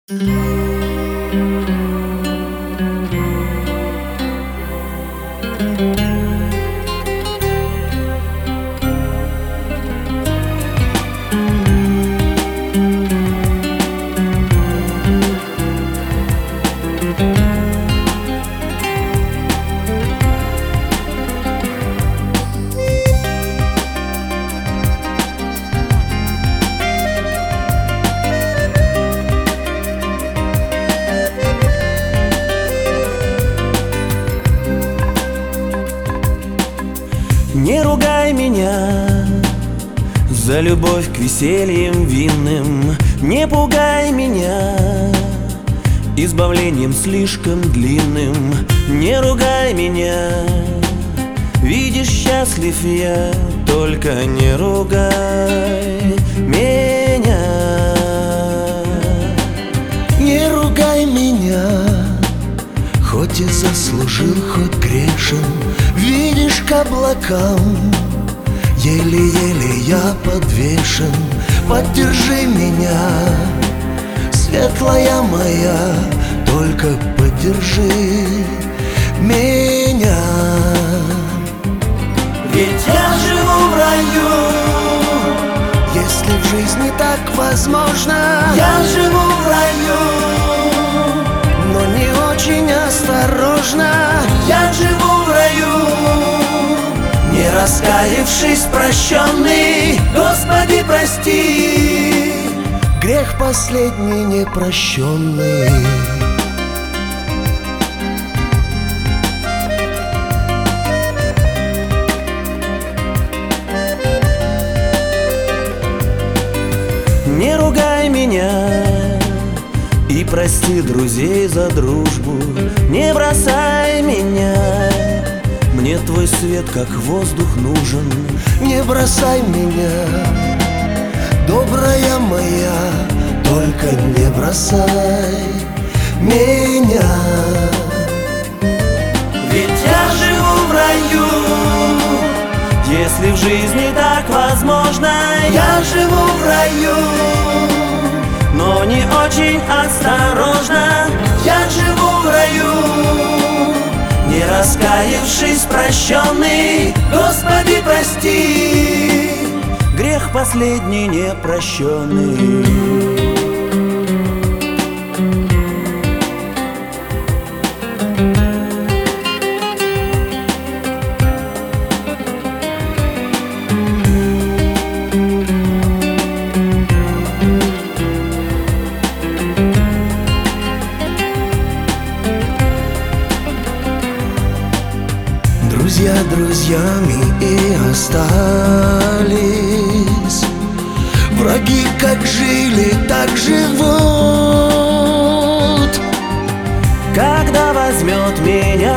Не ругай меня за любовь к весельям винным, не пугай меня избавлением слишком длинным. Не ругай меня, видишь, счастлив я, только не ругай меня. Не ругай меня, хоть и заслужил, хоть грешен. Видишь, к облакам еле-еле я подвешен. Поддержи меня, светлая моя, только поддержи меня. Ведь я живу в раю, если в жизни так возможно. я живу в раю, но не очень осторожно. я живу в раю, не раскаявшись, прощенный. Господи, прости, Грех последний непрощенный. не ругай меня и прости друзей за дружбу. Не бросай меня, мне твой свет как воздух нужен. Не бросай меня, добрая моя, только не бросай меня. Ведь я живу в раю, если в жизни так возможно. Я живу в раю, но не очень осторожно. Я живу в раю, не раскаявшись, прощенный. Господи, прости, грех последний непрощенный. Друзья друзьями и остались, враги как жили, так живут. Когда возьмет меня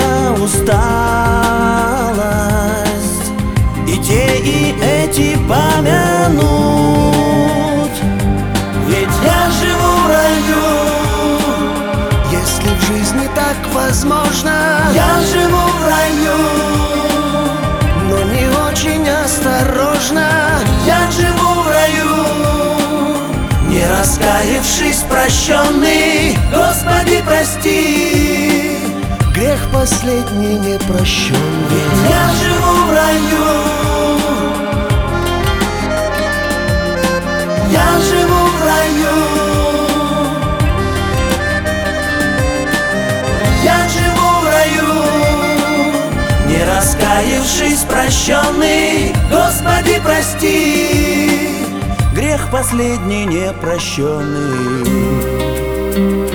усталость, и те, и эти помянут. Ведь я живу в раю, если в жизни так возможно. я живу в раю, но не очень осторожно. я живу в раю, не раскаявшись, прощенный. Господи, прости, Грех последний непрощенный. я живу в раю, я живу в раю, я живу в раю, не раскаявшись, прощенный. Господи, прости, грех последний непрощенный.